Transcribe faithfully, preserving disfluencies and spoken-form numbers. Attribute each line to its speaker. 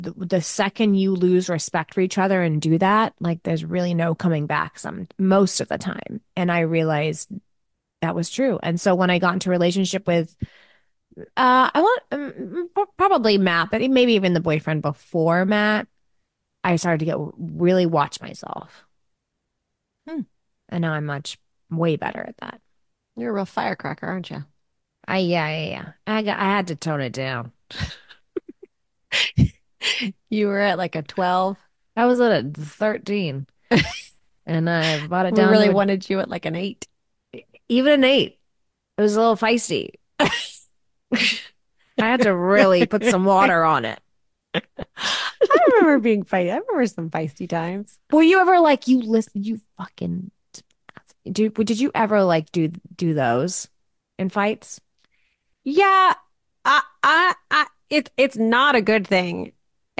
Speaker 1: the, the second you lose respect for each other and do that, like there's really no coming back some most of the time. And I realized that was true. And so when I got into a relationship with uh I want um, probably Matt, but maybe even the boyfriend before Matt, I started to get really watch myself.
Speaker 2: Hmm.
Speaker 1: And now I'm much way better at that.
Speaker 2: You're a real firecracker, aren't you?
Speaker 1: I yeah, yeah, yeah. I got I had to tone it down.
Speaker 2: You were at like a twelve.
Speaker 1: I was at a thirteen and I brought it
Speaker 2: We
Speaker 1: down
Speaker 2: really
Speaker 1: to
Speaker 2: wanted you at like an eight.
Speaker 1: a, even an eight. It was a little feisty. I had to really put some water on it.
Speaker 2: I remember being feisty. I remember some feisty times.
Speaker 1: Were you ever like you listen you fucking do did you ever like do do those in fights?
Speaker 2: Yeah, I, I, I, it, it's not a good thing.